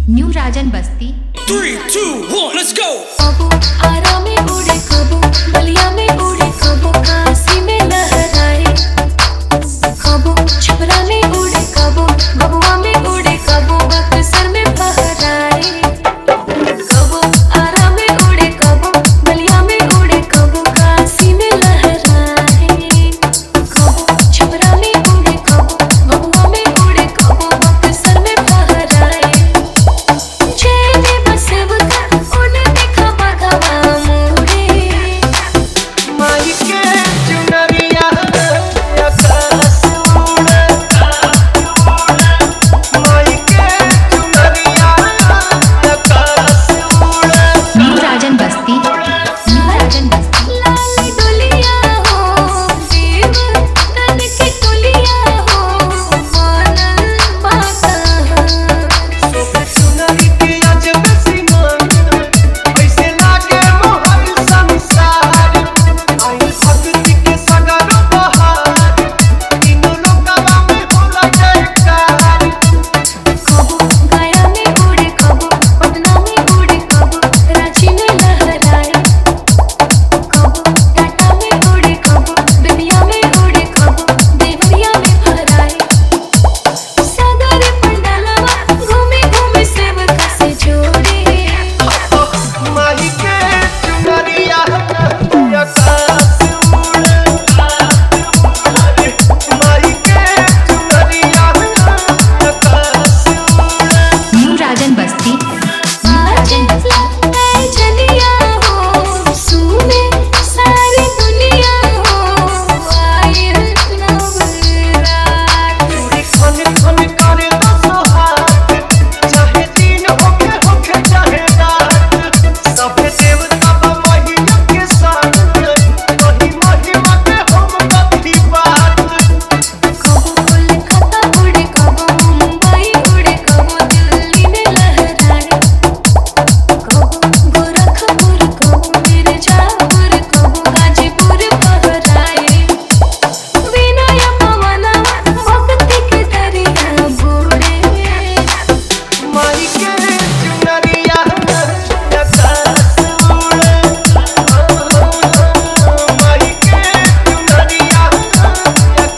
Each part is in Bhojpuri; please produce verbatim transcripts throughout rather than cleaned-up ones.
New Rajan Basti. Three, two, one, let's go. कबो आरा में उड़े कबो बलिया में उड़े कबो काशी में लहराए, कबो छपरा में उड़े कबो भगवा में उड़े कबो बक्सर में फहराए, कबो आरा में उड़े कबो बलिया में उड़े कबो काशी में लहराए, कबो छपरा में उड़े कबो भगवा में उड़े कबो बक्सर में फहराए।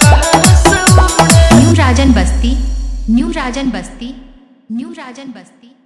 न्यू राजन बस्ती। न्यू राजन बस्ती।